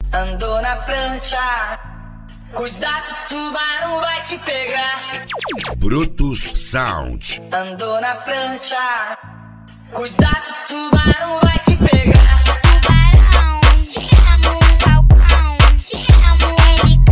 Andou na prancha, cuidado, tubarão vai te pegar. Brutus Sound. Andou na prancha, cuidado, tubarão vai te pegar. Tubarão, te amo, Falcão, te amo, LK.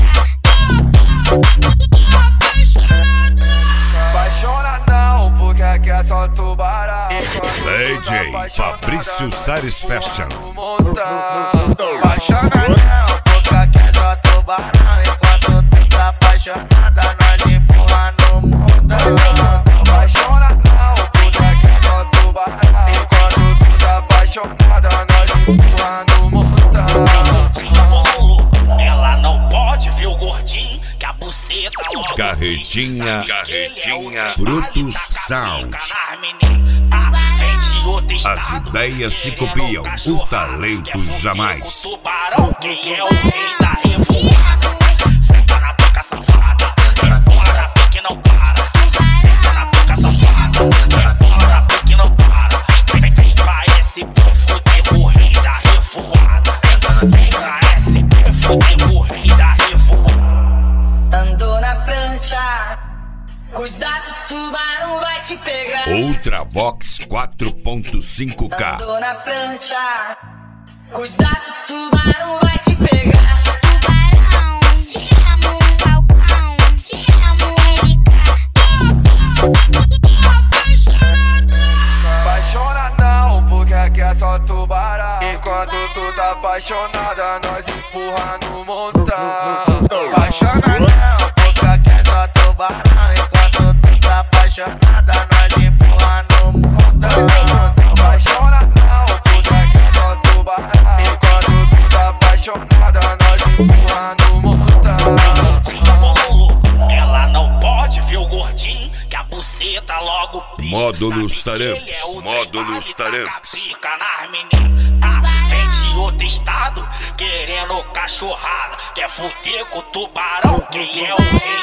Apaixona não, porque aqui é só tubarão. DJ Fabrício Sares Fashion. Apaixona não, porque aqui é só tubarão. Enquanto tu tá apaixonada, nós empurra no mundão. Apaixona não, porque aqui é só tubarão. Enquanto tu tá apaixonada, nós empurra no mundão. Ela não pode ver o gordinho, que a buceta logo Carretinha, Brutus Sound. As ideias se copiam, o talento jamais. Tubarão, quem é o rei da revoada? Senta na boca safada, bora que não para. Senta na boca safada, bora que não para. Vem pra SP fuder com o rei da revoada. Vem pra SP fuder com o rei da revoada. Andou na prancha, cuidado, tubarão vai te pegar. Ultravox 4.5K. Andou na prancha, cuidado, tubarão vai te pegar. Tubarão, te amo, Falcão, te amo, LK. Apaixona não, porque aqui é só tubarão. Enquanto tu tá apaixonada, nós empurra no montão. Apaixona não, porque aqui é só tubarão. Enquanto tu tá apaixonada, nós empurra no montão. Apaixona não, porque aqui é só tubarão. Enquanto tu tá apaixonada, nós empurra no montão. Ela não pode ver o gordinho, que a buceta logo pisca. Módulos Sabe que ele Taramps, é o módulos Neymar da Taramps. Caprica nas meninas, tá? Vem de outro estado, querendo cachorrada. Quer fuder com o tubarão, quem é o rei